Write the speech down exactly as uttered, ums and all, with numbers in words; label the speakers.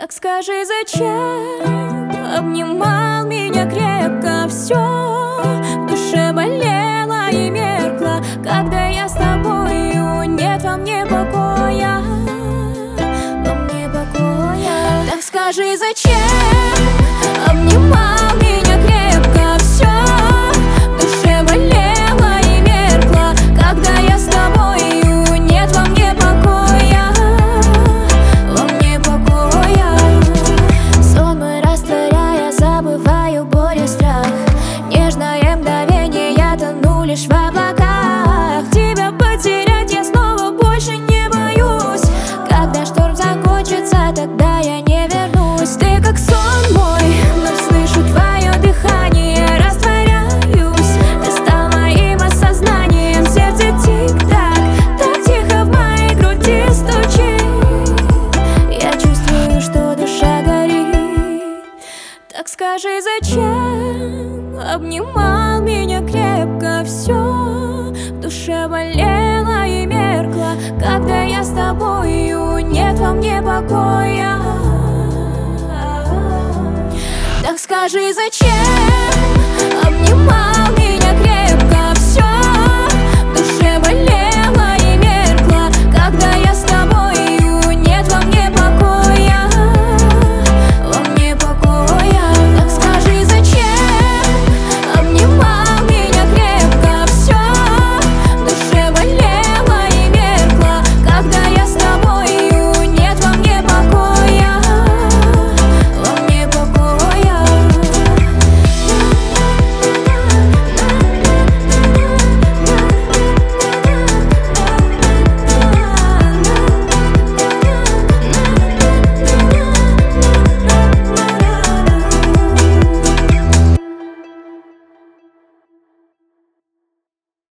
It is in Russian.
Speaker 1: Так скажи, зачем обнимал меня крепко? Все в душе болело и меркло, когда я с тобою. Нет во мне покоя, во мне покоя. Так скажи, зачем обнимал меня крепко? Все в душе болело и меркло, когда я с тобою. Нет во мне покоя, во мне покоя. Сон мой растворяя, забываю боль и страх. Нежное мгновение, я тону лишь в облаках. Тебя потерять я снова больше не боюсь. Когда шторм закончится, тогда я не вернусь. Ты как сон мой, но слышу твое дыхание, растворяюсь. Ты стал моим осознанием, сердце тик-так, так тихо в моей груди стучит. Я чувствую, что душа горит. Так скажи, зачем обнимал меня крепко? Все в душе болело и меркло, когда я с тобою. Нет во мне покоя. Так скажи, зачем обнимал